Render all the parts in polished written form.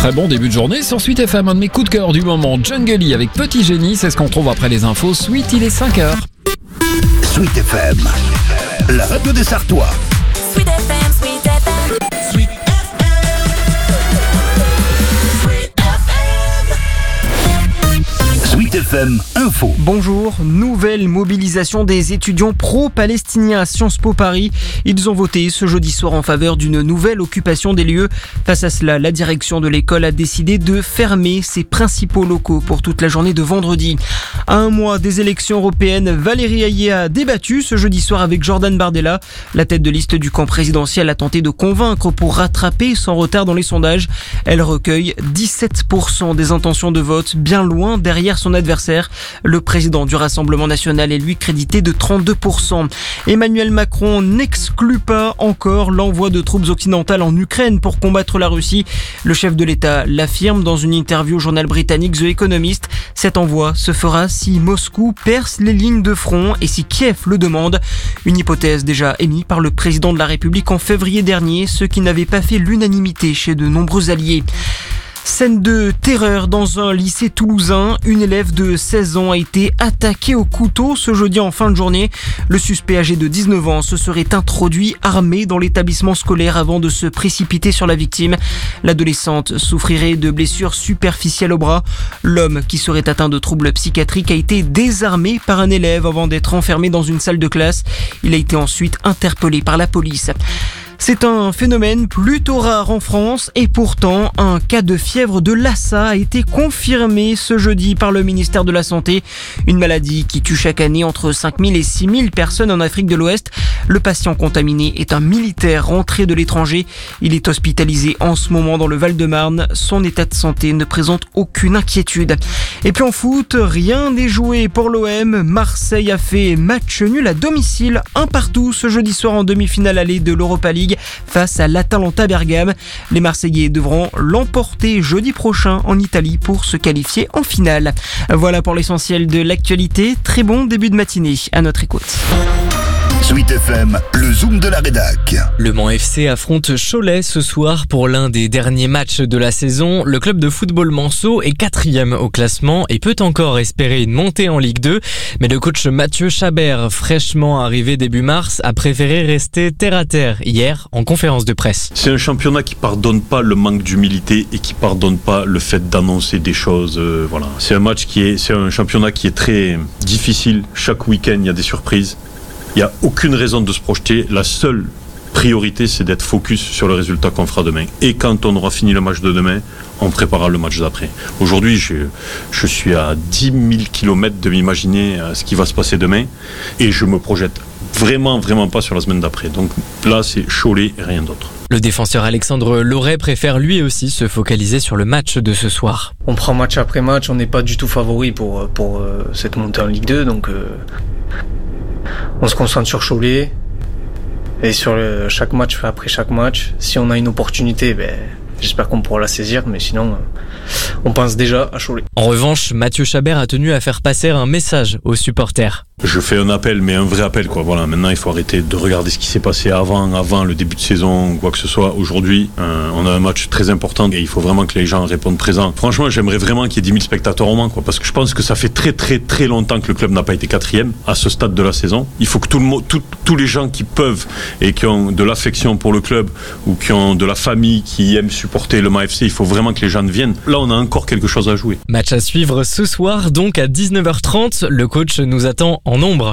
très bon début de journée sur Sweet FM. Un de mes coups de cœur du moment, Jungle avec Petit Génie, c'est ce qu'on trouve après les infos. Sweet, il est 5h. Sweet FM, la radio des Sartois. Sweet FM, Sweet FM. Sweet Sweet FM Info. Bonjour, nouvelle mobilisation des étudiants pro-palestiniens à Sciences Po Paris. Ils ont voté ce jeudi soir en faveur d'une nouvelle occupation des lieux. Face à cela, la direction de l'école a décidé de fermer ses principaux locaux pour toute la journée de vendredi. À un mois des élections européennes, Valérie Hayé a débattu ce jeudi soir avec Jordan Bardella. La tête de liste du camp présidentiel a tenté de convaincre pour rattraper son retard dans les sondages. Elle recueille 17% des intentions de vote, bien loin derrière son adversaire. Le président du Rassemblement national est lui crédité de 32%. Emmanuel Macron n'exclut pas encore l'envoi de troupes occidentales en Ukraine pour combattre la Russie. Le chef de l'État l'affirme dans une interview au journal britannique The Economist. Cet envoi se fera si Moscou perce les lignes de front et si Kiev le demande. Une hypothèse déjà émise par le président de la République en février dernier, ce qui n'avait pas fait l'unanimité chez de nombreux alliés. Scène de terreur dans un lycée toulousain. Une élève de 16 ans a été attaquée au couteau ce jeudi en fin de journée. Le suspect âgé de 19 ans se serait introduit armé dans l'établissement scolaire avant de se précipiter sur la victime. L'adolescente souffrirait de blessures superficielles au bras. L'homme, qui serait atteint de troubles psychiatriques, a été désarmé par un élève avant d'être enfermé dans une salle de classe. Il a été ensuite interpellé par la police. C'est un phénomène plutôt rare en France et pourtant un cas de fièvre de Lassa a été confirmé ce jeudi par le ministère de la Santé. Une maladie qui tue chaque année entre 5000 et 6000 personnes en Afrique de l'Ouest. Le patient contaminé est un militaire rentré de l'étranger. Il est hospitalisé en ce moment dans le Val-de-Marne. Son état de santé ne présente aucune inquiétude. Et puis en foot, rien n'est joué pour l'OM. Marseille a fait match nul à domicile, 1-1 ce jeudi soir en demi-finale allée de l'Europa League face à l'Atalanta Bergame. Les Marseillais devront l'emporter jeudi prochain en Italie pour se qualifier en finale. Voilà pour l'essentiel de l'actualité. Très bon début de matinée à notre écoute. Sweet FM, le zoom de la rédac. Le Mans FC affronte Cholet ce soir pour l'un des derniers matchs de la saison. Le club de football manceau est 4e au classement et peut encore espérer une montée en Ligue 2. Mais le coach Mathieu Chabert, fraîchement arrivé début mars, a préféré rester terre à terre hier en conférence de presse. C'est un championnat qui pardonne pas le manque d'humilité et qui pardonne pas le fait d'annoncer des choses. Voilà. C'est un championnat qui est très difficile. Chaque week-end, il y a des surprises. Il n'y a aucune raison de se projeter. La seule priorité, c'est d'être focus sur le résultat qu'on fera demain. Et quand on aura fini le match de demain, on préparera le match d'après. Aujourd'hui, je suis à 10 000 km de m'imaginer ce qui va se passer demain. Et je me projette vraiment pas sur la semaine d'après. Donc là, c'est Cholet et rien d'autre. Le défenseur Alexandre Loret préfère lui aussi se focaliser sur le match de ce soir. On prend match après match, on n'est pas du tout favori pour cette montée en Ligue 2. Donc on se concentre sur Cholet et sur chaque match après chaque match. Si on a une opportunité, j'espère qu'on pourra la saisir, mais sinon on pense déjà à Cholet. En revanche, Mathieu Chabert a tenu à faire passer un message aux supporters. Je fais un appel, mais un vrai appel, quoi. Voilà, maintenant il faut arrêter de regarder ce qui s'est passé avant le début de saison, quoi que ce soit. Aujourd'hui, on a un match très important et il faut vraiment que les gens répondent présents. Franchement, j'aimerais vraiment qu'il y ait 10 000 spectateurs au Mans, quoi, parce que je pense que ça fait très longtemps que le club n'a pas été 4e à ce stade de la saison. Il faut que tous les gens qui peuvent et qui ont de l'affection pour le club ou qui ont de la famille, qui aiment supporter le Mans FC, il faut vraiment que les gens viennent. Là, on a encore quelque chose à jouer. Match à suivre ce soir, donc à 19h30. Le coach nous attend en nombre.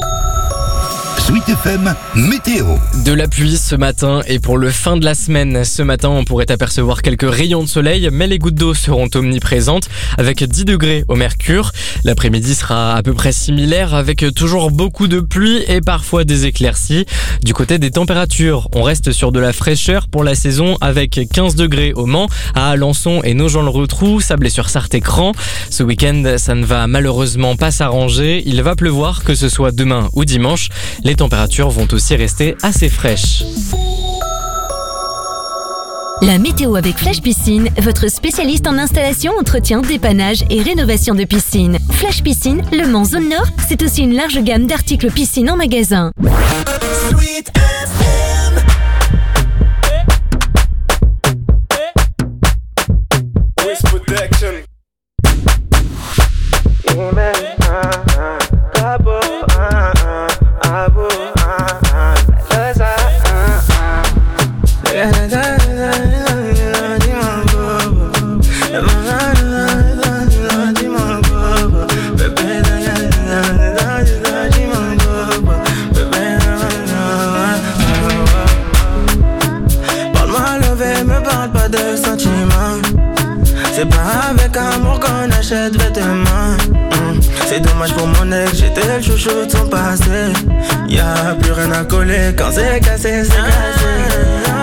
Sweet FM Météo. De la pluie ce matin et pour le fin de la semaine. Ce matin, on pourrait apercevoir quelques rayons de soleil, mais les gouttes d'eau seront omniprésentes avec 10 degrés au mercure. L'après-midi sera à peu près similaire avec toujours beaucoup de pluie et parfois des éclaircies. Du côté des températures, on reste sur de la fraîcheur pour la saison avec 15 degrés au Mans, à Alençon et Nogent-le-Rotrou, Sablé-sur-Sarthe et Cran. Ce week-end, ça ne va malheureusement pas s'arranger. Il va pleuvoir, que ce soit demain ou dimanche. Les températures vont aussi rester assez fraîches. La météo avec Flash Piscine, votre spécialiste en installation, entretien, dépannage et rénovation de piscine. Flash Piscine, Le Mans Zone Nord, c'est aussi une large gamme d'articles piscine en magasin. parle pas de sentiments. C'est pas avec amour qu'on achète vêtements. C'est dommage pour mon ex, j'étais le chouchou de son passé. Y'a plus rien à coller quand c'est cassé, c'est cassé.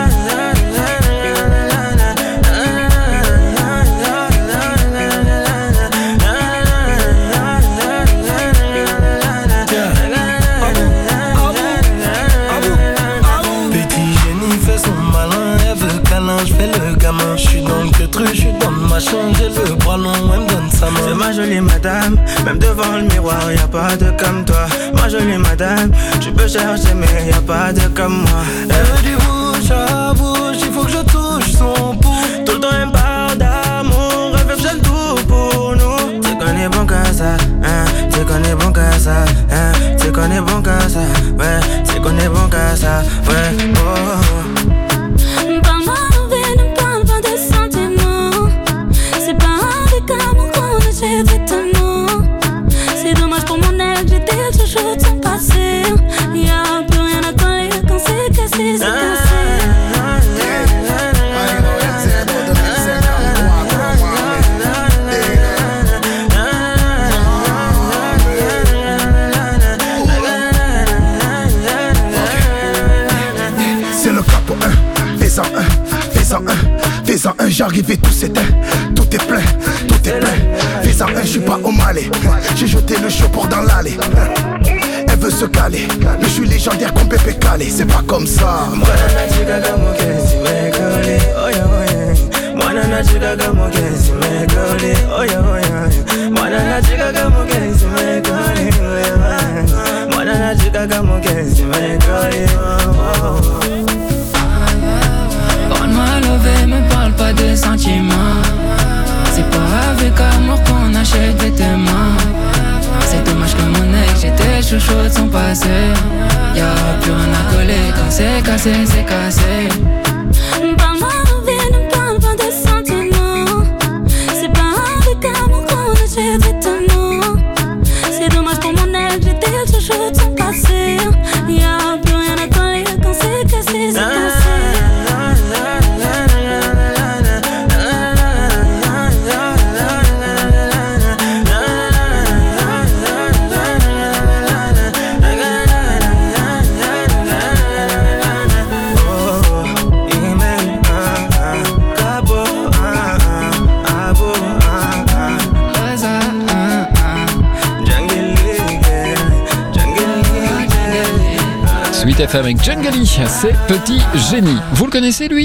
Je fais le gamin, je suis dans le queutru, je suis dans le machin, j'ai le bras long, elle me donne sa main. C'est ma jolie madame, même devant le miroir, y'a pas de comme toi. Ma jolie madame, tu peux chercher mais y'a pas de comme moi. Elle veut du bouche à bouche, il faut que je touche son pouls. Tout le temps elle me parle d'amour, elle veut que j'aime tout pour nous. C'est qu'on est bon qu'à ça, hein, c'est qu'on est bon qu'à ça, hein, c'est qu'on est bon qu'à ça, ouais, c'est qu'on est bon qu'à ça, ouais, oh. C'est dommage pour mon ex, j'étais le chouchou de son passé. Y'a plus rien à coller quand c'est cassé, c'est cassé. C'est le capo 1, fais-en un, fais-en un, fais-en un, j'arrive et tout s'éteint. Tout est plein, tout est plein. Fais-en un, je suis pas au Malais. J'ai jeté le chapeau dans l'allée. Elle veut se caler, mais je suis légendaire comme Pépé Calé. C'est pas comme ça. Parle-moi lové, me parle pas de sentiments. C'est pas avec amour qu'on achète des vêtements. C'est dommage que mon ex, j'étais chouchou de son passé. Y'a plus rien à coller quand c'est cassé, c'est cassé. Parle-moi lové, ne parle pas de sentiments. C'est pas avec amour qu'on achète des vêtements. C'est dommage pour mon ex, j'étais chouchou de son passé. Y'a plus rien à coller quand c'est cassé, c'est cassé. Sweet FM avec Djangeli, c'est Petit Génie. Vous le connaissez lui ?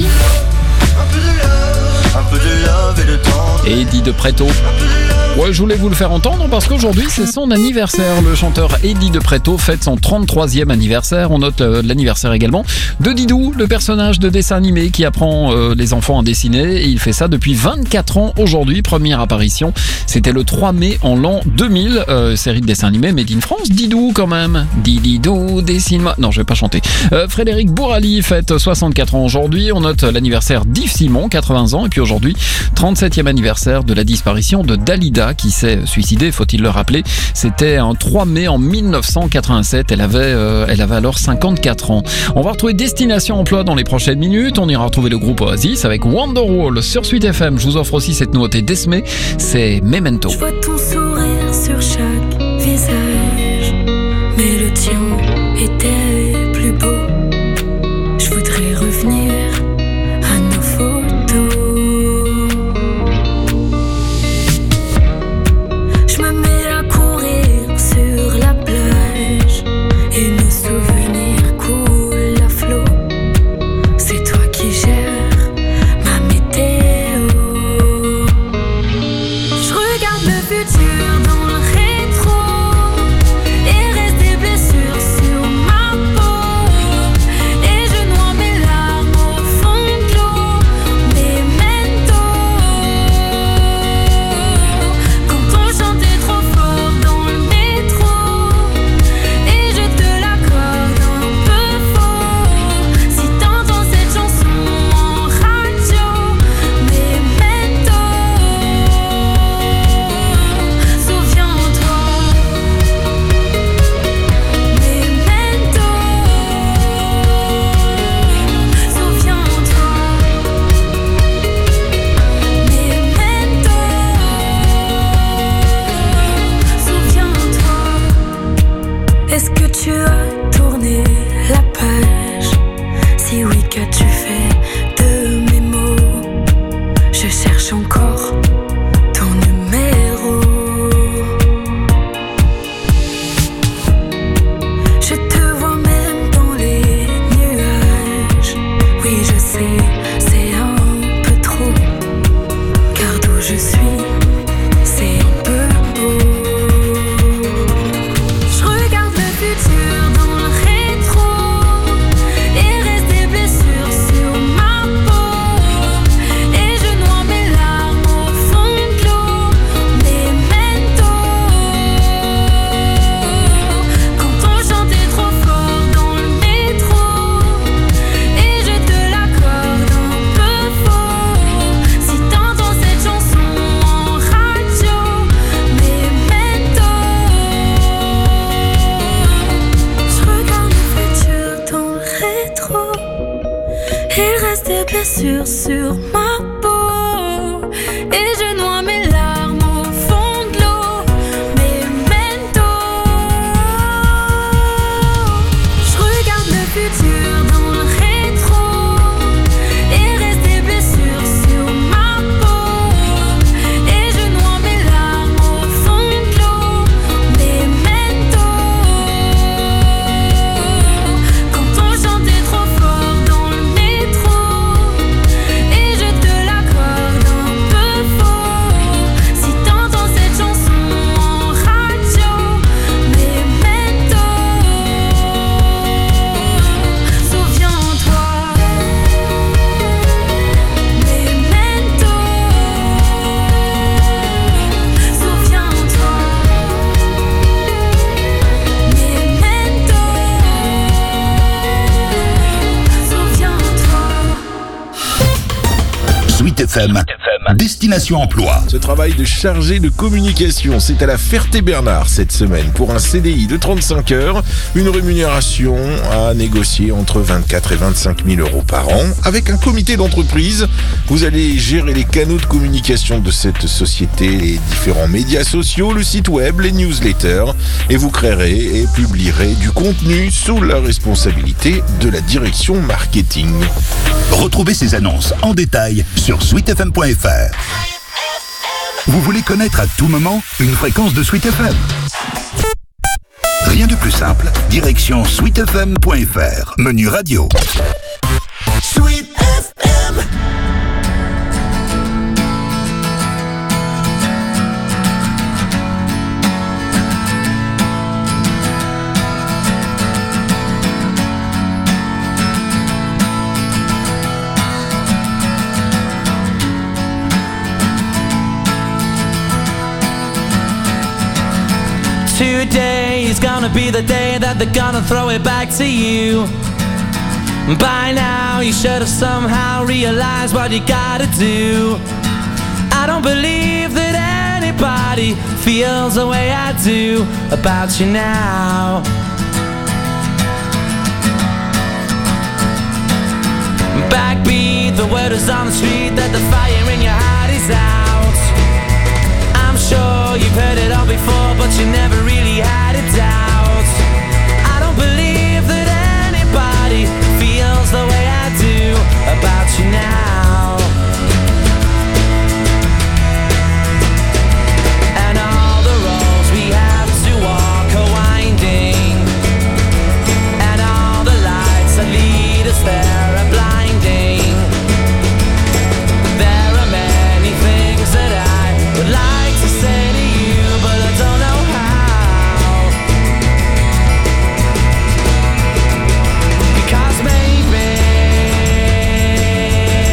Et Eddie de Pretto. Ouais, je voulais vous le faire entendre parce qu'aujourd'hui c'est son anniversaire. Le chanteur Eddie de Pretto fête son 33e anniversaire. On note l'anniversaire également de Didou, le personnage de dessin animé qui apprend les enfants à dessiner. Et il fait ça depuis 24 ans aujourd'hui. Première apparition, c'était le 3 mai en l'an 2000. Série de dessin animé made in France. Didou quand même. Didou, dessine-moi. Non, je vais pas chanter. Frédéric Bourali fête 64 ans aujourd'hui. On note l'anniversaire d'Yves Simon, 80 ans. Et puis aujourd'hui, 37e anniversaire de la disparition de Dalida, qui s'est suicidée, faut-il le rappeler. C'était un 3 mai en 1987. Elle avait alors 54 ans. On va retrouver Destination Emploi dans les prochaines minutes. On ira retrouver le groupe Oasis avec Wonderwall sur Sweet FM. Je vous offre aussi cette nouveauté d'Esmé, c'est Memento. Je vois ton sourire sur chaque visage, mais le tien était plus beau. Je voudrais revenir à nos photos. Je me mets à courir sur la plage et nos souvenirs coulent à flot. C'est toi qui gères ma météo. Je regarde le futur dans le rétro. Baby, qu'as-tu fait de mes mots? Je cherche encore ton numéro. Je te vois même dans les nuages. Oui, je sais, c'est un peu trop. Car d'où je suis, c'est un peu beau. Je regarde le futur dans le rétro. Il reste des blessures sur ma peau. Et je noie mes larmes au fond de l'eau. Memento. Quand on chantait trop fort dans le métro. Et je te l'accorde un peu faux. Si t'entends cette chanson en radio. Memento. Je regarde le futur dans le rétro. Il reste des blessures sur ma peau. Et je noie mes larmes au fond de l'eau. Memento. Je regarde le futur dans le rétro. Il reste des blessures sur ma peau. Et je noie mes larmes au fond de l'eau. Memento. Quand on chantait trop fort dans le métro. Et je te l'accorde un peu faux. Si t'entends cette chanson en radio. Memento. Souviens-toi. Memento. Souviens-toi. Memento. Souviens-toi. Sweet FM, Destination Emploi. Ce travail de chargé de communication, c'est à la Ferté-Bernard cette semaine pour un CDI de 35 heures, une rémunération à négocier entre 24 et 25 000 euros par an. Avec un comité d'entreprise, vous allez gérer les canaux de communication de cette société, les différents médias sociaux, le site web, les newsletters, et vous créerez et publierez du contenu sous la responsabilité de la direction marketing. Retrouvez ces annonces en détail sur sweetfm.fr. Vous voulez connaître à tout moment une fréquence de Sweet FM? Rien de plus simple, direction sweetfm.fr, menu radio. Sweet FM. Today is gonna be the day that they're gonna throw it back to you. By now you should have somehow realized what you gotta do. I don't believe that anybody feels the way I do about you now. Backbeat, the word is on the street that the fire in your heart is out. I'm sure you've heard it all before, but you never really had a doubt. I don't believe that anybody feels the way I do about you now. And all the roads we have to walk are winding, and all the lights that lead us there are blinding. There are many things that I would like to say to you, but I don't know how. Because maybe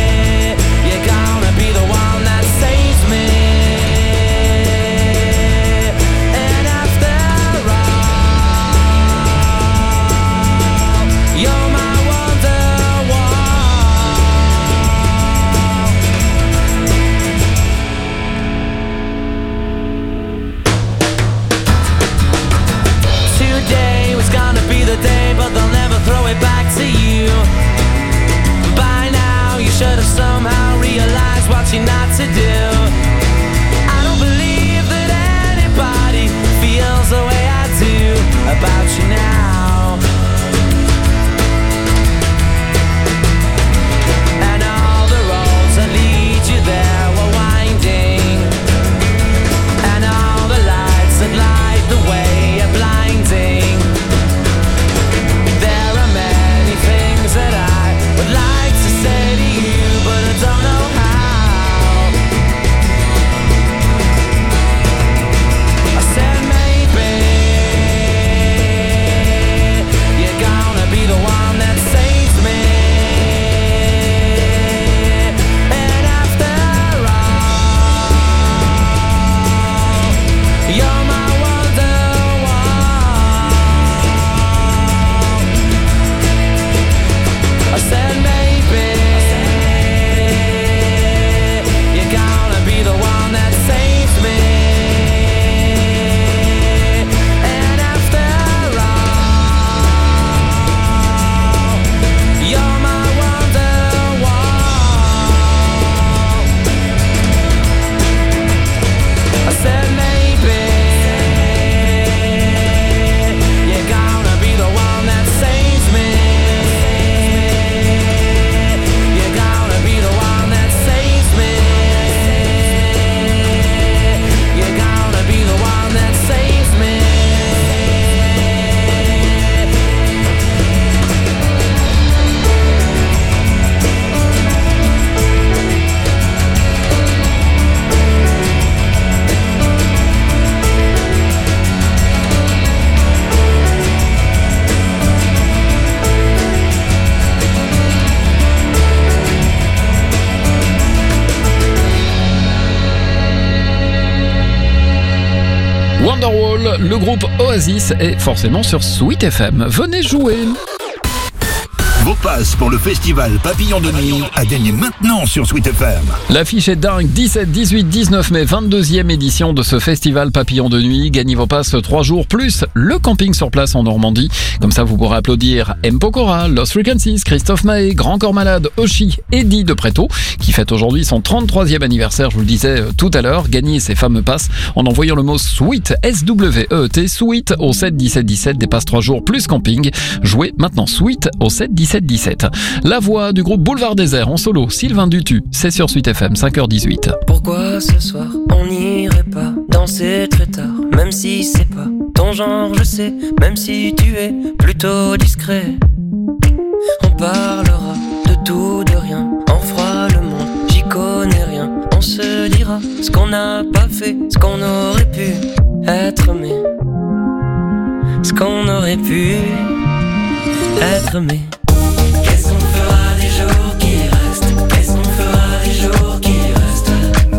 le groupe Oasis est forcément sur Sweet FM. Venez jouer. Vos passes pour le festival Papillon de Nuit à gagner maintenant sur Sweet FM. L'affiche est dingue, 17, 18, 19 mai, 22e édition de ce festival Papillon de Nuit. Gagnez vos passes 3 jours, plus le camping sur place en Normandie. Comme ça, vous pourrez applaudir M. Pokora, Lost Frequencies, Christophe Maé, Grand Corps Malade, Oshi, Eddie de Préto, qui fête aujourd'hui son 33e anniversaire, je vous le disais tout à l'heure. Gagnez ces fameux passes en envoyant le mot SWEET, S-W-E-E-T, SWEET au 7 17 17, des passes 3 jours plus camping. Jouez maintenant SWEET au 7 17 17. La voix du groupe Boulevard Désert en solo, Sylvain Dutu, c'est sur Sweet FM, 5h18. Pourquoi ce soir on n'irait pas danser très tard, même si c'est pas ton genre, je sais, même si tu es plutôt discret. On parlera de tout, de rien, on fera le monde, j'y connais rien. On se dira ce qu'on n'a pas fait, ce qu'on aurait pu être, mais ce qu'on aurait pu être, mais qu'est-ce qu'on fera des jours qui restent? Qu'est-ce qu'on fera des jours qui restent?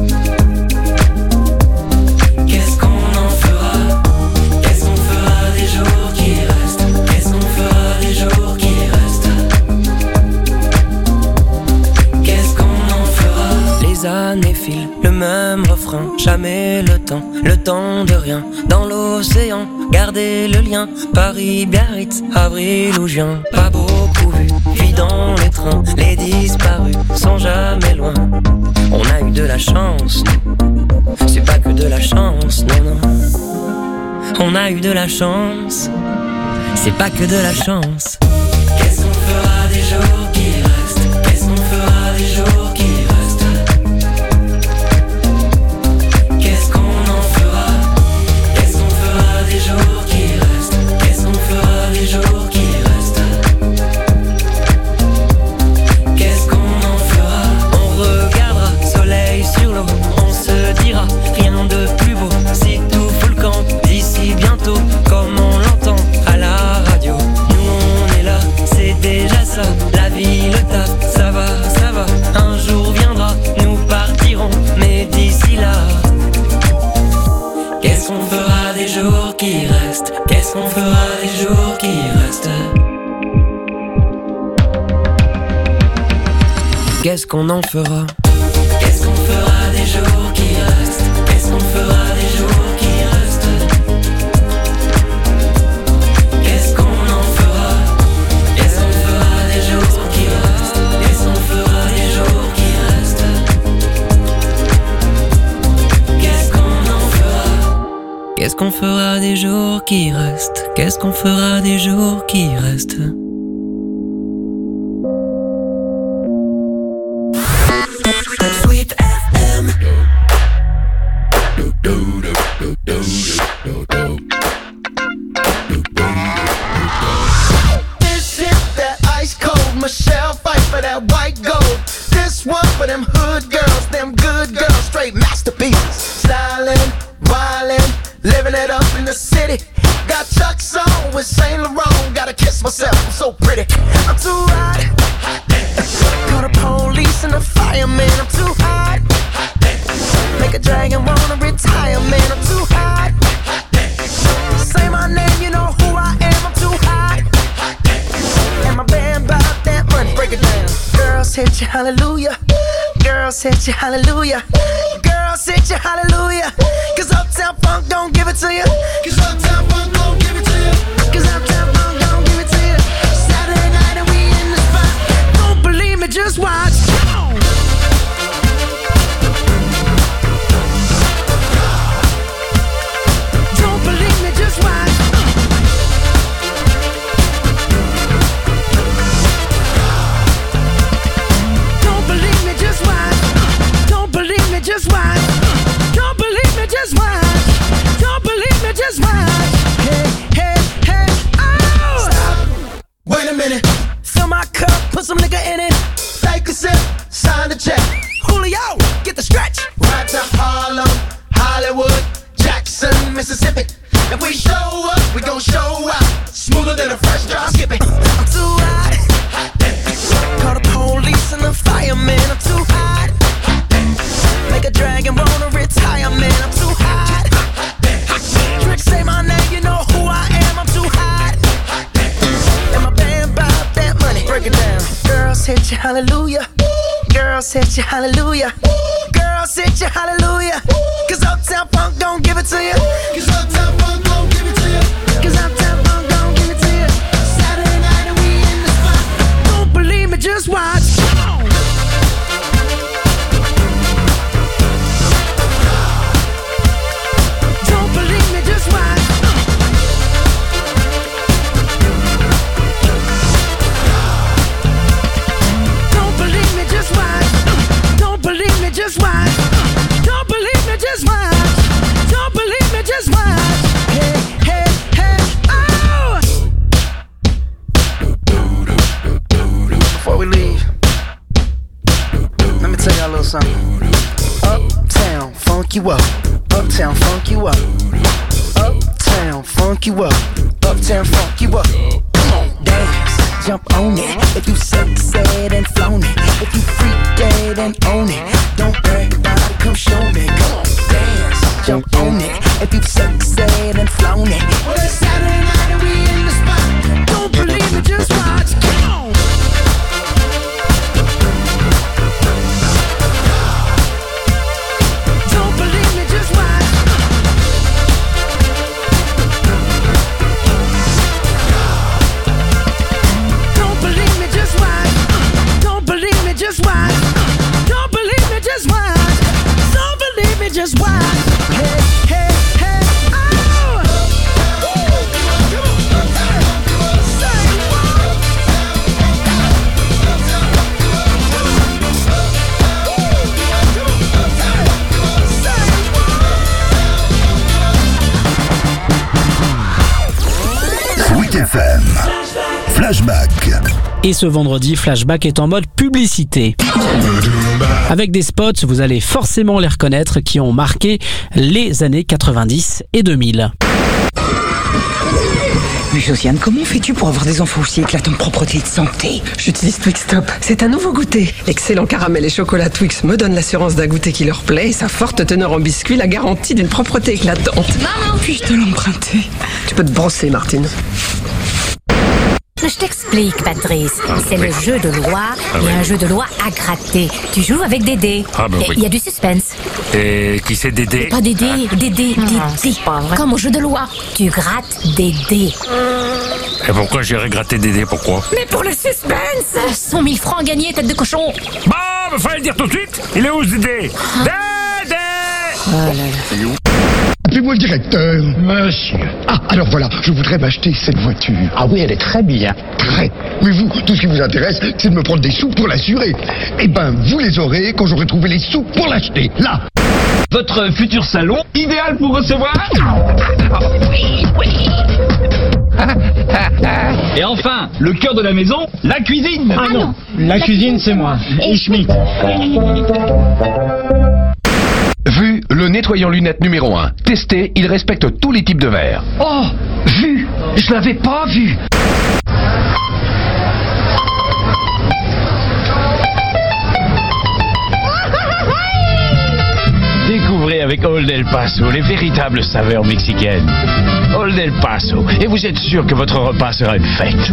Qu'est-ce qu'on en fera? Qu'est-ce qu'on fera des jours qui restent? Qu'est-ce qu'on fera des jours qui restent? Qu'est-ce qu'on en fera? Les années filent, le même refrain, jamais le temps de rien. Dans l'océan, garder le lien, Paris, Biarritz, avril ou juin. Pas beaucoup vu, puis dans les trains, les disparus sont jamais loin. On a eu de la chance, c'est pas que de la chance, non, non. On a eu de la chance, c'est pas que de la chance. Qu'est-ce qu'on fera des jours qui restent? Qu'est-ce qu'on fera des jours qui restent? Qu'est-ce qu'on en fera? Qu'est-ce qu'on fera des jours qui restent? Qu'est-ce qu'on fera des jours qui restent? Qu'est-ce qu'on en fera? On regardera soleil sur l'eau, on se dira rien de plus beau. Si tout fout le camp d'ici bientôt, comme on l'entend à la radio. Nous on est là, c'est déjà ça. La vie, le taf, ça va, ça va. Un jour viendra, nous partirons, mais d'ici là, qu'est-ce qu'on fera des jours qui restent? Qu'est-ce qu'on fera des jours qui restent? Qu'est-ce qu'on en fera? Qu'est-ce qu'on fera des jours qui restent? Qu'est-ce qu'on fera des jours qui restent? Qu'est-ce qu'on en fera? Qu'est-ce qu'on fera des jours qui restent? Qu'est-ce qu'on fera des jours qui restent? Qu'est-ce qu'on en fera? Qu'est-ce qu'on fera des jours qui restent? Qu'est-ce qu'on fera des jours qui restent? Sweet FM. This is that ice cold Michelle fight for that white gold. This one for them hood girls, them good girls, straight masterpieces. Stylin', wildin', living it up in the city. Got Chuck's on with Saint Laurent. Gotta kiss myself, I'm so pretty. I'm too hot. Call the police and the fireman. I'm too hot. Make a dragon wanna retire, man. I'm too hot. Say my name, you know who I am. I'm too hot. And my band bought that money. Break it down. Girls hit you, hallelujah. Girls hit you, hallelujah. Girls hit you, hallelujah. Cause Uptown Funk don't give it to you. Cause Uptown Funk don't give it to you. Cause Uptown Funk don't give it to you. Saturday night and we in the spot. Don't believe me, just watch. Don't believe me, just watch. Don't believe me, just watch. Don't believe me, just watch. Don't believe me, just watch. Don't believe me, just watch. Hey, hey, hey, oh! Stop. Wait a minute. Fill my cup, put some nigga in it. Like hallelujah. Girls hit you hallelujah. Girls hit you hallelujah. Cause Uptown Funk don't give it to you. Cause Uptown Funk don't give it to you. Cause Uptown Funk don't give it to you. Saturday night and we in the spot. Don't believe me, just watch. Don't believe me, just watch. Don't believe me, just watch. Don't believe me, just watch. Don't believe me, just watch. Don't believe me, just watch. Hey, hey, hey, oh! Before we leave, let me tell y'all a little something. Uptown, funk you up. Uptown, funk you up. Uptown, funk you up. Uptown, funk you up. Come on, dance, jump on it. If you said and flown it. If you freak dead and own it. Don't brag about it, come show me. Come on, dance, jump on it. If you said and flown it. Well, it's Saturday night and we in the spot. Don't believe me, just watch. Come on. Don't believe me, just watch. Don't believe me, just watch. Don't believe me, just watch. Don't believe me, just watch. Don't believe me, just watch. Hey, hey, hey, oh! Sweet FM. Flashback. Et ce vendredi, Flashback est en mode publicité. Avec des spots, vous allez forcément les reconnaître, qui ont marqué les années 90 et 2000. Mais Josiane, comment fais-tu pour avoir des enfants aussi éclatants de propreté et de santé? J'utilise Twix Top. C'est un nouveau goûter. L'excellent caramel et chocolat Twix me donne l'assurance d'un goûter qui leur plaît et sa forte teneur en biscuit la garantie d'une propreté éclatante. Maman, puis-je te l'emprunter? Tu peux te brosser, Martine. Je t'explique, Patrice. C'est le jeu de loi et un jeu de loi à gratter. Tu joues avec des dés. Ah ben oui. Il y a du suspense. Et qui c'est Dédé? Pas des dés, des dés. Comme au jeu de loi. Tu grattes des dés. Et pourquoi j'irais gratter Dédé? Pourquoi? Mais pour le suspense 100 000 francs gagnés, tête de cochon. Bah, mais fallait le dire tout de suite. Il est où ce Dédé? Dédé! Oh là là. Appelez-moi le directeur. Monsieur. Ah, alors voilà, je voudrais m'acheter cette voiture. Ah oui, elle est très bien. Très. Mais vous, tout ce qui vous intéresse, c'est de me prendre des sous pour l'assurer. Eh ben, vous les aurez quand j'aurai trouvé les sous pour l'acheter. Là. Votre futur salon, idéal pour recevoir. Oui, oui. Et enfin, le cœur de la maison, la cuisine. Ah non, la cuisine c'est moi, et Schmitt. Vu, le nettoyant lunettes numéro 1. Testé, il respecte tous les types de verres. Oh, vu. Je l'avais pas vu. Découvrez avec Old El Paso les véritables saveurs mexicaines. Old El Paso, et vous êtes sûr que votre repas sera une fête.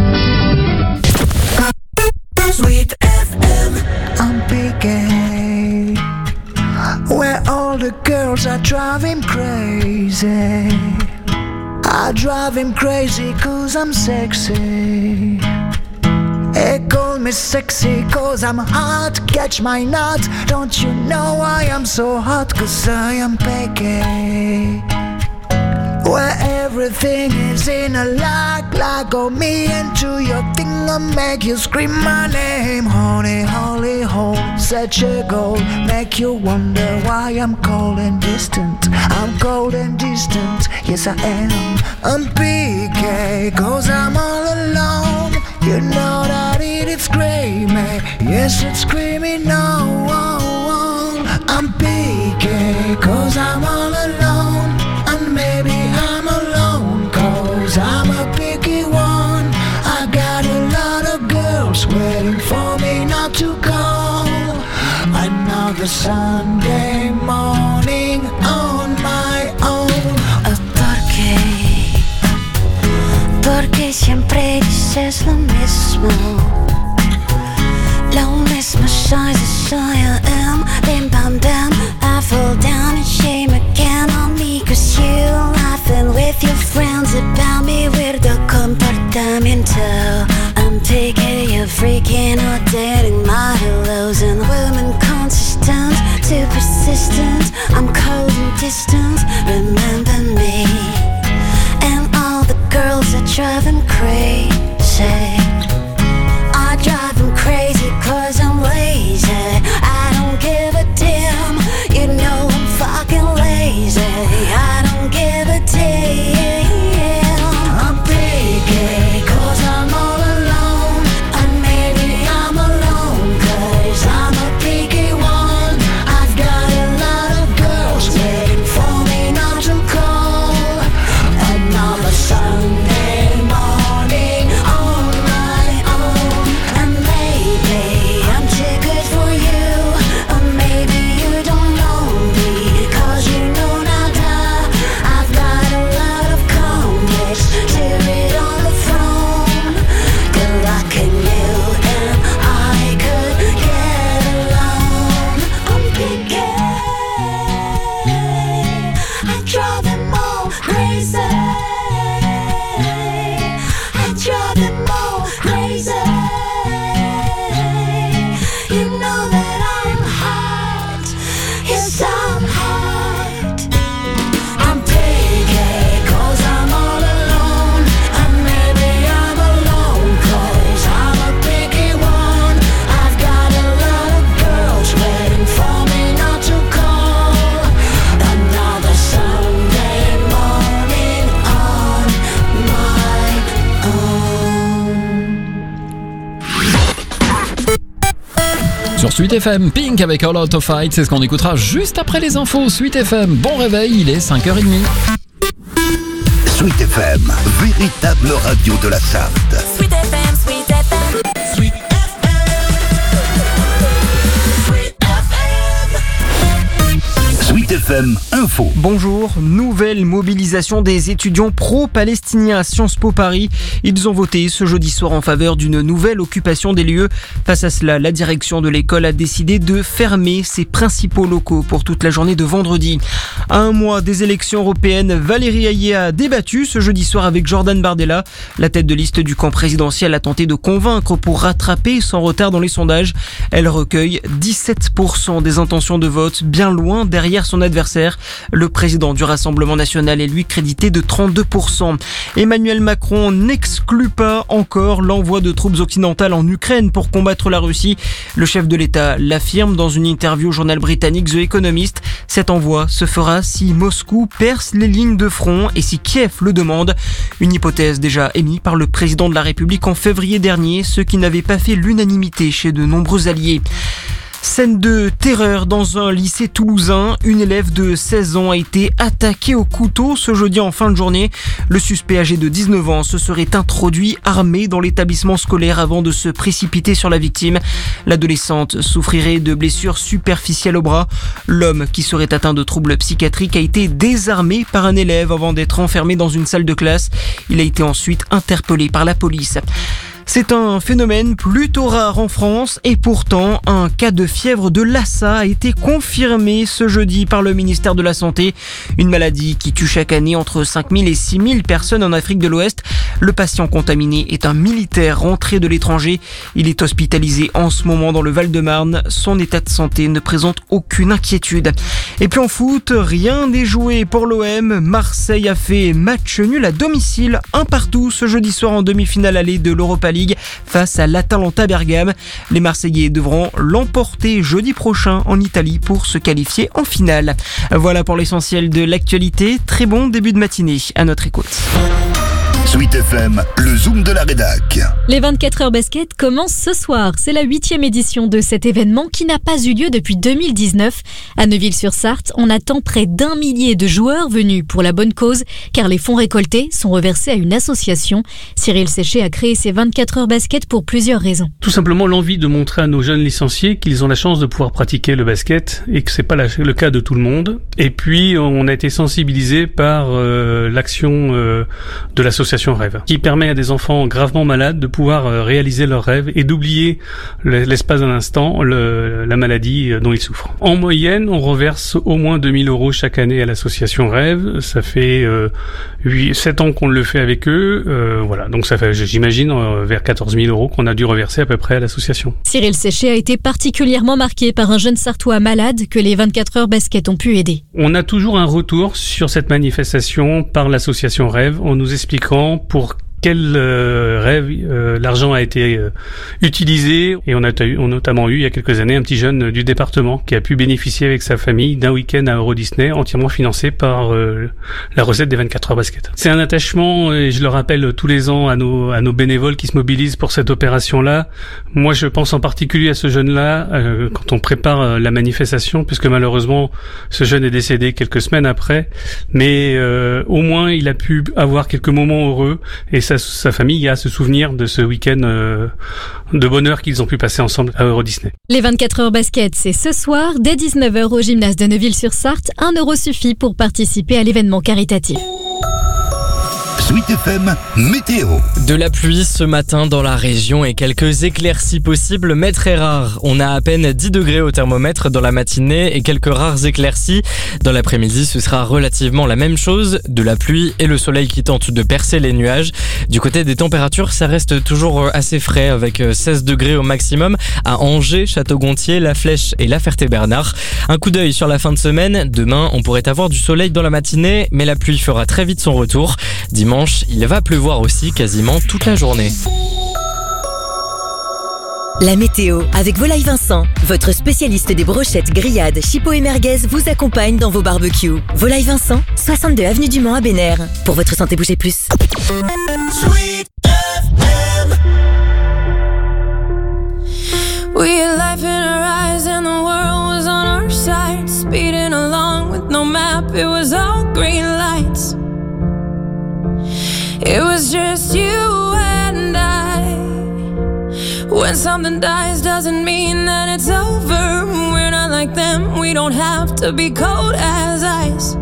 Sweet FM. I'm picking where all the girls are driving crazy. I drive him crazy 'cause I'm sexy. They call me sexy 'cause I'm hot. Catch my nut. Don't you know I am so hot? 'Cause I am picky. Where everything is in a like oh me into your thing I'll make you scream my name. Honey, holy hole, such a goal. Make you wonder why I'm cold and distant. I'm cold and distant, yes I am. I'm PK, 'cause I'm all alone. You know that it's screaming, yes it's screaming no. I'm PK, 'cause I'm all alone. And maybe I'm alone 'cause I'm a picky one. I got a lot of girls waiting for me not to call. Another Sunday morning on my own. Porque siempre dices lo mismo. Loneliness, my size is I am. Bim bam bam, I fall down in shame again on me. Cause you laughing with your friends about me with the comportamiento. I'm taking you freaking or dating my hellos and women consistent, too persistent. I'm cold and distant, remember me. And all the girls that drive him crazy. I drive him crazy cause I'm lazy. I don't give a damn, you know I'm fucking lazy. I don't give a damn. I'm picky cause I'm all alone. And maybe I'm alone cause I'm a picky one. I've got a lot of girls waiting for me not to call. Another Sunday morning on my own. And maybe I'm too good for you, or maybe you don't know me, cause you know nada. I've got a lot of complex to read on the throne. Good luck in you and I could get along. I'm picky, I drive them all crazy. I drive them all crazy. You know that I'm hot. Yes, I'm hot. I'm picky cause I'm all alone. And maybe I'm alone cause I'm a picky one. I've got a lot of girls waiting for me not to call. Another Sunday morning on my own. Sur Sweet FM, Pink avec All Out of Fight, c'est ce qu'on écoutera juste après les infos. Sweet FM, bon réveil, il est 5h30. Sweet FM, véritable radio de la Sarthe. Sweet FM, Sweet FM. Sweet Sweet FM Info. Bonjour, nouvelle mobilisation des étudiants pro-palestiniens à Sciences Po Paris. Ils ont voté ce jeudi soir en faveur d'une nouvelle occupation des lieux. Face à cela, la direction de l'école a décidé de fermer ses principaux locaux pour toute la journée de vendredi. À un mois des élections européennes, Valérie Hayé a débattu ce jeudi soir avec Jordan Bardella. La tête de liste du camp présidentiel a tenté de convaincre pour rattraper son retard dans les sondages. Elle recueille 17% des intentions de vote, bien loin derrière son adversaire. Le président du Rassemblement national est lui crédité de 32%. Emmanuel Macron n'exclut pas encore l'envoi de troupes occidentales en Ukraine pour combattre la Russie. Le chef de l'État l'affirme dans une interview au journal britannique The Economist. Cet envoi se fera si Moscou perce les lignes de front et si Kiev le demande. Une hypothèse déjà émise par le président de la République en février dernier, ce qui n'avait pas fait l'unanimité chez de nombreux alliés. Scène de terreur dans un lycée toulousain. Une élève de 16 ans a été attaquée au couteau ce jeudi en fin de journée. Le suspect âgé de 19 ans se serait introduit armé dans l'établissement scolaire avant de se précipiter sur la victime. L'adolescente souffrirait de blessures superficielles au bras. L'homme, qui serait atteint de troubles psychiatriques, a été désarmé par un élève avant d'être enfermé dans une salle de classe. Il a été ensuite interpellé par la police. C'est un phénomène plutôt rare en France et pourtant un cas de fièvre de Lassa a été confirmé ce jeudi par le ministère de la Santé. Une maladie qui tue chaque année entre 5000 et 6000 personnes en Afrique de l'Ouest. Le patient contaminé est un militaire rentré de l'étranger. Il est hospitalisé en ce moment dans le Val-de-Marne. Son état de santé ne présente aucune inquiétude. Et puis en foot, rien n'est joué pour l'OM. Marseille a fait match nul à domicile, 1-1 ce jeudi soir en demi-finale allée de l'Europa League face à l'Atalanta Bergame. Les Marseillais devront l'emporter jeudi prochain en Italie pour se qualifier en finale. Voilà pour l'essentiel de l'actualité. Très bon début de matinée à notre écoute. Sweet FM, le Zoom de la rédac. Les 24 heures basket commencent ce soir. C'est la 8e édition de cet événement qui n'a pas eu lieu depuis 2019. À Neuville-sur-Sarthe, on attend près d'1 millier de joueurs venus pour la bonne cause, car les fonds récoltés sont reversés à une association. Cyril Séché a créé ces 24 heures basket pour plusieurs raisons. Tout simplement l'envie de montrer à nos jeunes licenciés qu'ils ont la chance de pouvoir pratiquer le basket et que c'est pas le cas de tout le monde. Et puis on a été sensibilisés par l'action de l'association l'association Rêve, qui permet à des enfants gravement malades de pouvoir réaliser leurs rêves et d'oublier l'espace d'un instant la maladie dont ils souffrent. En moyenne, on reverse au moins 2000 € chaque année à l'association Rêve. Ça fait 7 ans qu'on le fait avec eux. Voilà, donc ça fait, j'imagine, vers 14 000 € qu'on a dû reverser à peu près à l'association. Cyril Séché a été particulièrement marqué par un jeune Sarthois malade que les 24 heures basket ont pu aider. On a toujours un retour sur cette manifestation par l'association Rêve en nous expliquant pour quel rêve l'argent a été utilisé, et on a notamment eu il y a quelques années un petit jeune du département qui a pu bénéficier avec sa famille d'un week-end à Euro Disney entièrement financé par la recette des 24 heures basket. C'est un attachement, et je le rappelle tous les ans à nos bénévoles qui se mobilisent pour cette opération-là. Moi, je pense en particulier à ce jeune-là quand on prépare la manifestation, puisque malheureusement ce jeune est décédé quelques semaines après, mais au moins il a pu avoir quelques moments heureux, et sa famille a ce souvenir de ce week-end de bonheur qu'ils ont pu passer ensemble à Euro Disney. Les 24 heures basket, c'est ce soir, dès 19h au gymnase de Neuville-sur-Sarthe. 1 € suffit pour participer à l'événement caritatif. Sweet FM Météo. De la pluie ce matin dans la région et quelques éclaircies possibles, mais très rares. On a à peine 10 degrés au thermomètre dans la matinée et quelques rares éclaircies. Dans l'après-midi, ce sera relativement la même chose. De la pluie et le soleil qui tente de percer les nuages. Du côté des températures, ça reste toujours assez frais avec 16 degrés au maximum à Angers, Château-Gontier, La Flèche et La Ferté-Bernard. Un coup d'œil sur la fin de semaine. Demain, on pourrait avoir du soleil dans la matinée, mais la pluie fera très vite son retour. Dimanche, il va pleuvoir aussi quasiment toute la journée. La météo avec Volaille Vincent, votre spécialiste des brochettes, grillades, chipots et merguez vous accompagne dans vos barbecues. Volaille Vincent, 62 avenue du Mans à Bénère. Pour votre santé, bougez plus. Sweet FM. We had life in our eyes and the world was on our side. Speeding along with no map, it was all green lights. It was just you and I. When something dies doesn't mean that it's over. We're not like them, we don't have to be cold as ice.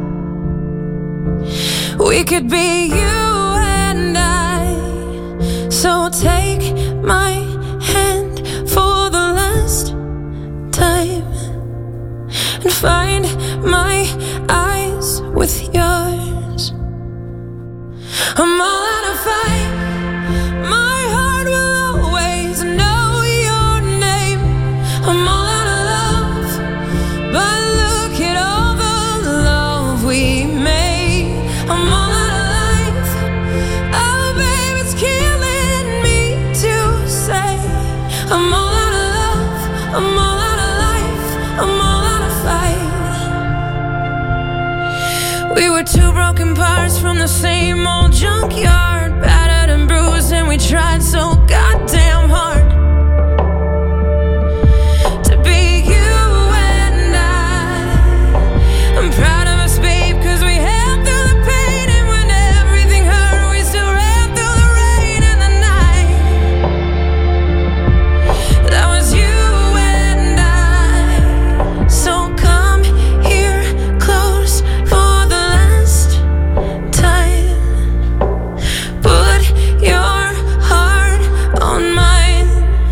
We could be you and I. So take my hand for the last time and find my eyes with yours. I'm all out of fight. My heart will always know your name. I'm all out of love, but look at all the love we made. I'm all out of life. Oh, babe, it's killing me to say. I'm all out of love. I'm all out of life. I'm all out of fight. We were two broken parts from the same old junkyard, battered and bruised, and we tried so goddamn hard to be you and I. I'm proud of us, babe, cause we held through the pain, and when everything hurt, we still ran through the rain and the night. That was you and I. So come here close for the last time. Put your heart on mine.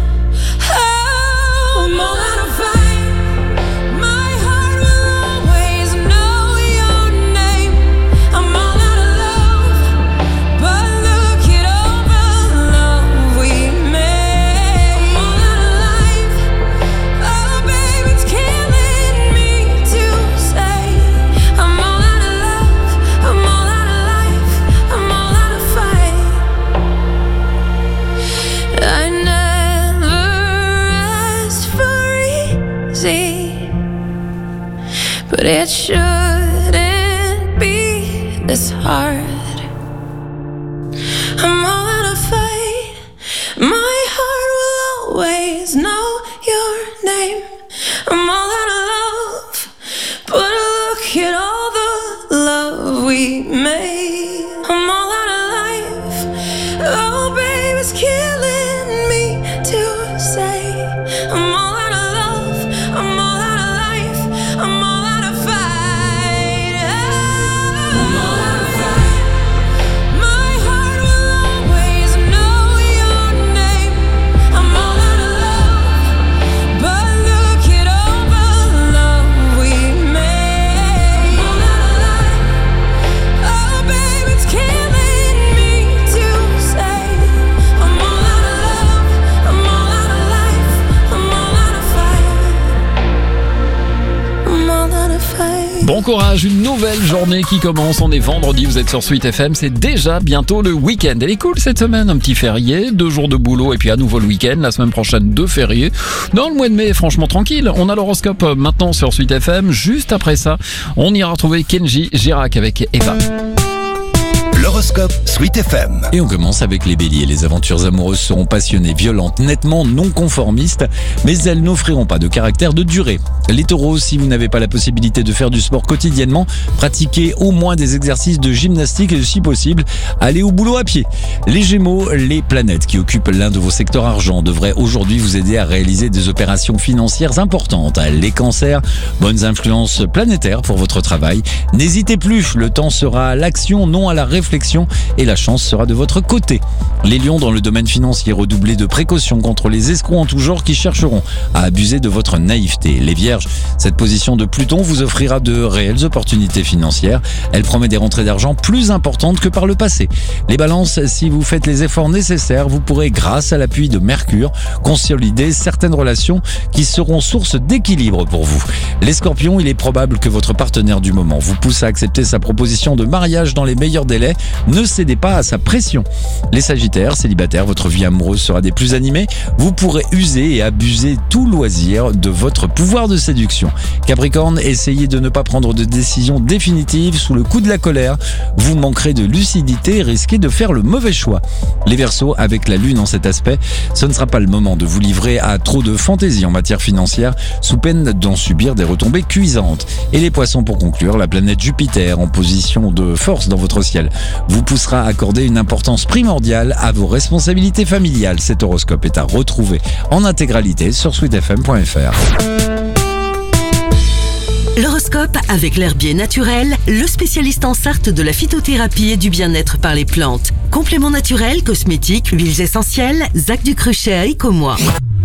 Oh, I'm all out of fight. My heart will always know your name. I'm all out of love, but look at all the love we made. I'm all out of life. Oh, babe, it's killing me to say. I'm all out of love. I'm all out of life. I'm all out of fight. I never asked for easy, but it shouldn't be this hard. I'm all out of fight. My heart will always know your name. I'm all out of love, but look at all the love we made. I'm all out of life. Oh, babe, it's killing me to say. I'm all out of love. I'm all out of life. I'm all out of fight. I'm all out of fight. My heart will Bon courage, une nouvelle journée qui commence. On est vendredi, vous êtes sur Sweet FM, c'est déjà bientôt le week-end. Elle est cool cette semaine, un petit férié, 2 jours de boulot et puis à nouveau le week-end. La semaine prochaine, 2 fériés. Dans le mois de mai, franchement tranquille. On a l'horoscope maintenant sur Sweet FM. Juste après ça, on ira retrouver Kenji Girac avec Eva. L'horoscope Sweet FM. Et on commence avec les béliers. Les aventures amoureuses seront passionnées, violentes, nettement non conformistes, mais elles n'offriront pas de caractère de durée. Les taureaux, si vous n'avez pas la possibilité de faire du sport quotidiennement, pratiquez au moins des exercices de gymnastique et si possible, allez au boulot à pied. Les gémeaux, les planètes qui occupent l'un de vos secteurs argent devraient aujourd'hui vous aider à réaliser des opérations financières importantes. Les cancers, bonnes influences planétaires pour votre travail. N'hésitez plus, le temps sera à l'action, non à la réflexion, et la chance sera de votre côté. Les lions, dans le domaine financier, redoublez de précautions contre les escrocs en tout genre qui chercheront à abuser de votre naïveté. Les vierges, cette position de Pluton vous offrira de réelles opportunités financières. Elle promet des rentrées d'argent plus importantes que par le passé. Les balances, si vous faites les efforts nécessaires, vous pourrez, grâce à l'appui de Mercure, consolider certaines relations qui seront source d'équilibre pour vous. Les scorpions, il est probable que votre partenaire du moment vous pousse à accepter sa proposition de mariage dans les meilleurs délais. Ne cédez pas à sa pression. Les sagittaires, célibataires, votre vie amoureuse sera des plus animées. Vous pourrez user et abuser tout loisir de votre pouvoir de séduction. Capricorne, essayez de ne pas prendre de décision définitive sous le coup de la colère. Vous manquerez de lucidité et risquez de faire le mauvais choix. Les Verseaux, avec la lune en cet aspect, ce ne sera pas le moment de vous livrer à trop de fantaisie en matière financière, sous peine d'en subir des retombées cuisantes. Et les Poissons, pour conclure, la planète Jupiter, en position de force dans votre ciel, vous poussera à accorder une importance primordiale à vos responsabilités familiales. Cet horoscope est à retrouver en intégralité sur sweetfm.fr. L'horoscope avec l'herbier naturel, le spécialiste en Sarthe de la phytothérapie et du bien-être par les plantes. Compléments naturels, cosmétiques, huiles essentielles, Zac du Cruchet à Écomois.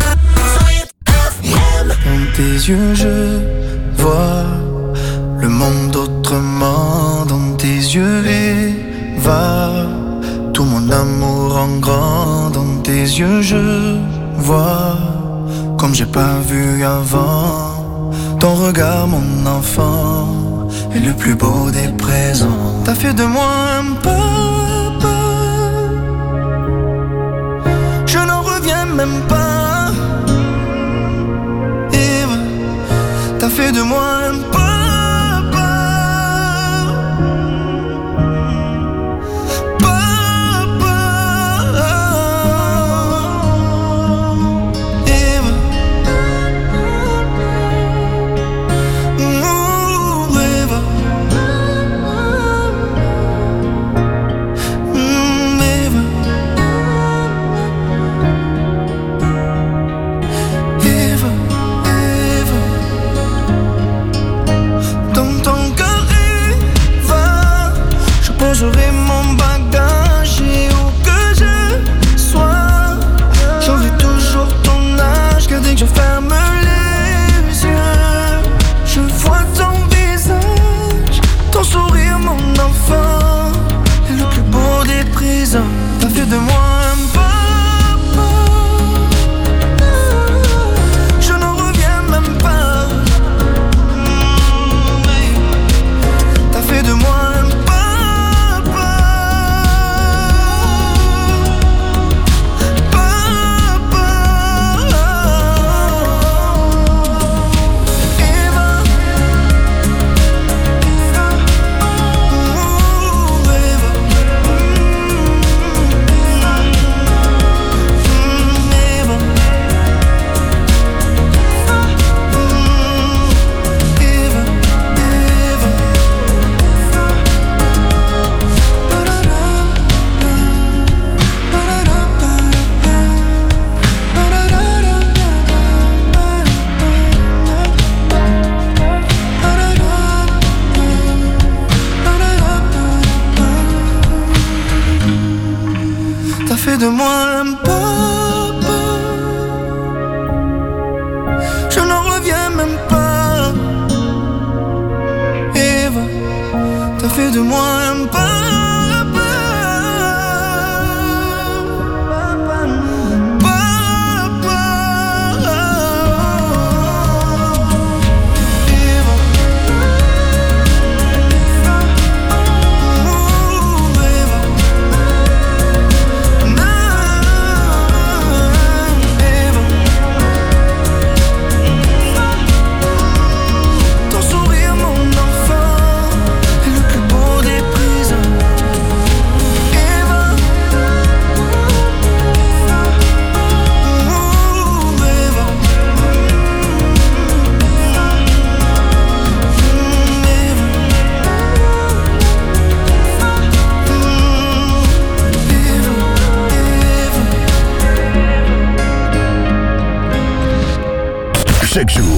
Dans tes yeux, je vois le monde autrement. Dans tes yeux, Eva, tout mon amour en grand. Dans tes yeux, je vois comme j'ai pas vu avant. Ton regard, mon enfant, est le plus beau des présents. T'as fait de moi un papa, je n'en reviens même pas. Eve, t'as fait de moi un papa. J'aurai mon bagage et où que je sois, j'aurai toujours ton âge. Que dès que je ferme les yeux, je vois ton visage, ton sourire, mon enfant, et le plus beau des présents. T'as fait de moi un papa, je n'en reviens même pas. T'as fait de moi un papa. De moi un papa, je n'en reviens même pas. Eva, t'as fait de moi un papa. Eva,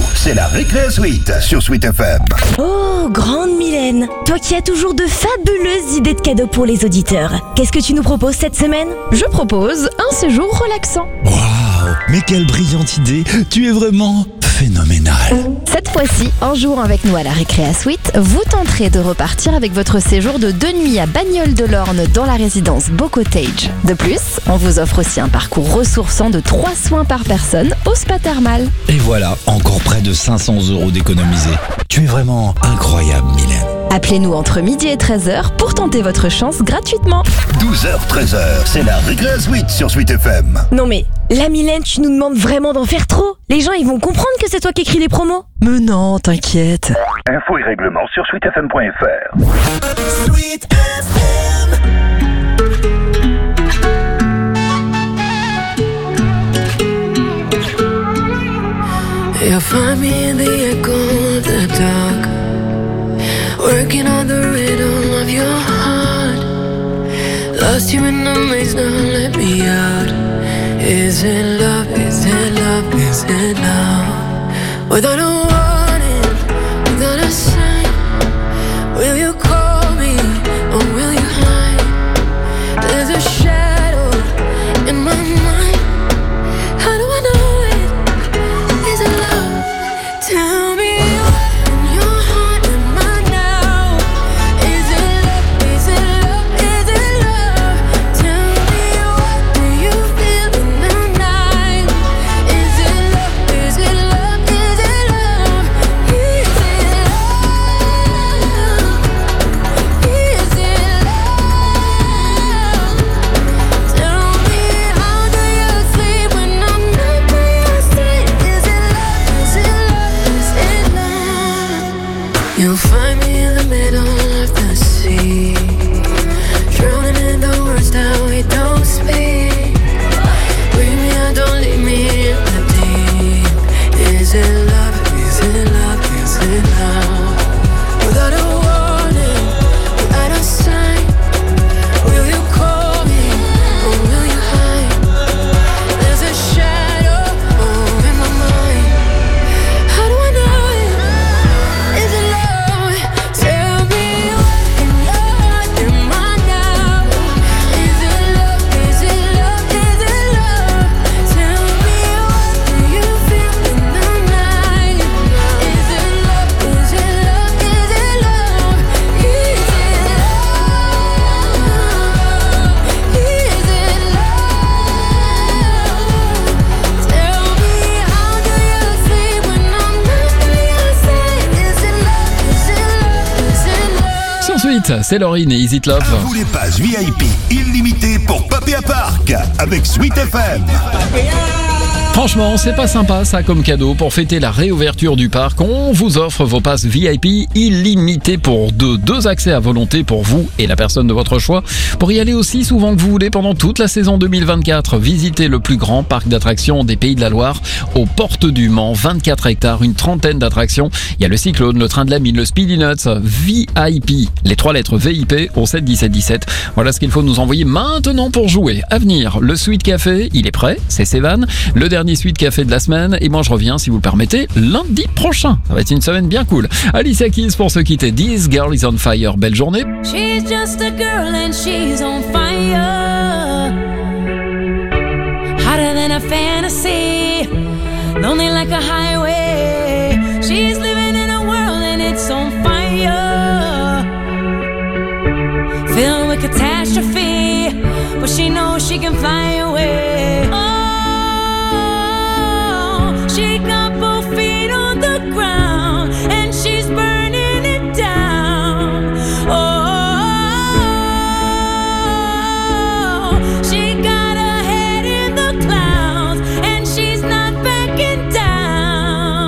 c'est la Récré Suite sur Sweet FM. Oh, grande Mylène, toi qui as toujours de fabuleuses idées de cadeaux pour les auditeurs. Qu'est-ce que tu nous proposes cette semaine ? Je propose un séjour relaxant. Waouh, mais quelle brillante idée. Tu es vraiment phénoménal. Cette fois-ci, en jouant avec nous à la Récréa Suite, vous tenterez de repartir avec votre séjour de 2 nuits à Bagnoles-de-l'Orne dans la résidence Beau Cottage. De plus, on vous offre aussi un parcours ressourçant de 3 soins par personne au spa thermal. Et voilà, encore près de 500 € d'économisés. Tu es vraiment incroyable, Mylène. Appelez-nous entre midi et 13h pour tenter votre chance gratuitement. 12h, 13h, c'est la Récré Suite sur Sweet FM. Non mais, la Mylène, tu nous demandes vraiment d'en faire trop. Les gens, ils vont comprendre que c'est toi qui écris les promos. Mais non, t'inquiète. Infos et règlements sur sweetfm.fr. Sweet FM. You'll find me in the echo of the dark, working on the rhythm of your heart. Lost you in the maze, now let me out. Is it love, is it love, is it love? Without a warning, without a sign, will you call me or will you hide? There's a shadow in my mind. How do I know it? Is it love? Tell me what in your heart am I now? Is it love? Is it love? Is it love? Tell me what do you feel in the night? Is it love? Is it love? Is it love? Is it love? Is it love? Tell me how do you sleep when I'm not by your side? Is it love? Is it love? Is it love? You'll find me in the middle of the sea, drowning in the words that we don't speak. Bring me out, don't leave me in the deep. Is it love? Is it love? Is it love? Without a warning, without a sign, will you call me or will you hide? There's a shadow in my mind. How do I know it? Is it love? Tell me what in your heart am I now? Is it love? Is it love? Is it love? Tell me what do you feel in the night? Is it love? Is it love? Is it love? Is it love? Is it love? Tell me how do you sleep when I'm not by your side? Is it love? Is it love? Is it love? Sur Suite, c'est Laurine et Is It Love. Vous les passes VIP illimité pour Papéa Park avec Sweet FM. Franchement, c'est pas sympa ça comme cadeau. Pour fêter la réouverture du parc, on vous offre vos passes VIP illimitées pour deux accès à volonté pour vous et la personne de votre choix. Pour y aller aussi souvent que vous voulez pendant toute la saison 2024, visitez le plus grand parc d'attractions des Pays de la Loire, aux portes du Mans, 24 hectares, une trentaine d'attractions. Il y a le Cyclone, le Train de la Mine, le Speedy Nuts, VIP, les 3 lettres VIP au 7 17 17. Voilà ce qu'il faut nous envoyer maintenant pour jouer. À venir, le Sweet Café, il est prêt, c'est Sévan. Le dernier Sweet Café de la semaine, et moi je reviens, si vous le permettez, lundi prochain. Ça va être une semaine bien cool. Alicia Keys pour se quitter. This Girl is on Fire. Belle journée. She's just a girl and she's on fire. Hotter than a fantasy. Lonely like a highway. She's living in a world and it's on fire. Filled with catastrophe. But she knows she can fly away. She got both feet on the ground and she's burning it down. Oh, she got her head in the clouds and she's not backing down.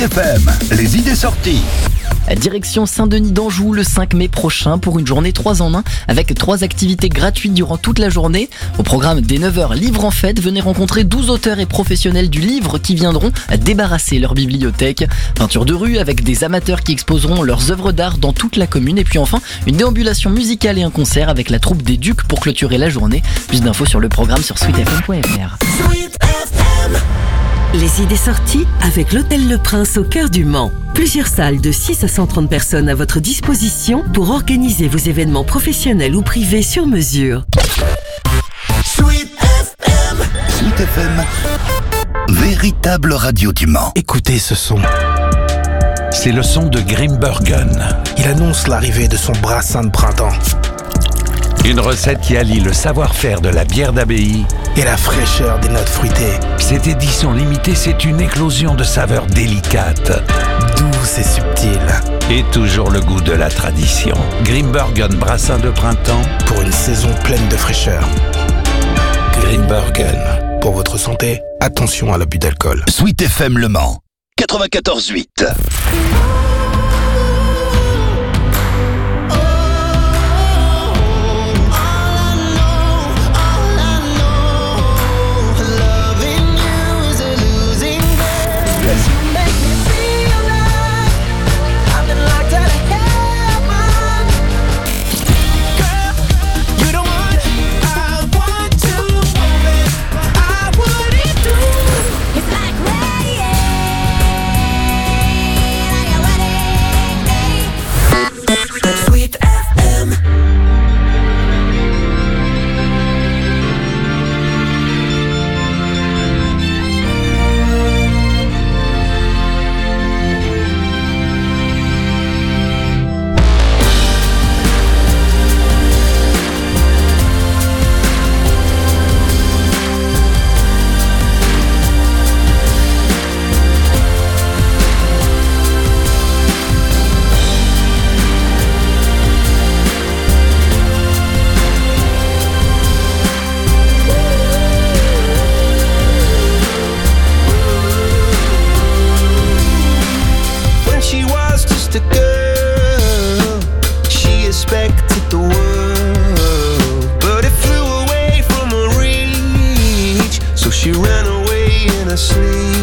FM, les idées sorties. Direction Saint-Denis d'Anjou le 5 mai prochain pour une journée 3 en 1 avec 3 activités gratuites durant toute la journée. Au programme dès 9h, Livre en fête, venez rencontrer 12 auteurs et professionnels du livre qui viendront débarrasser leur bibliothèque. Peinture de rue avec des amateurs qui exposeront leurs œuvres d'art dans toute la commune. Et puis enfin, une déambulation musicale et un concert avec la troupe des Ducs pour clôturer la journée. Plus d'infos sur le programme sur sweetfm.fr. Les idées sorties avec l'Hôtel Le Prince au cœur du Mans. Plusieurs salles de 6 à 130 personnes à votre disposition pour organiser vos événements professionnels ou privés sur mesure. Sweet FM, véritable radio du Mans. Écoutez ce son. C'est le son de Grimbergen. Il annonce l'arrivée de son brassin de printemps. Une recette qui allie le savoir-faire de la bière d'abbaye et la fraîcheur des notes fruitées. Cette édition limitée, c'est une éclosion de saveurs délicates, douces et subtiles. Et toujours le goût de la tradition. Grimbergen brassin de printemps pour une saison pleine de fraîcheur. Grimbergen. Pour votre santé, attention à l'abus d'alcool. Sweet FM Le Mans, 94.8. The world, but it flew away from her reach, so she ran away in her sleep.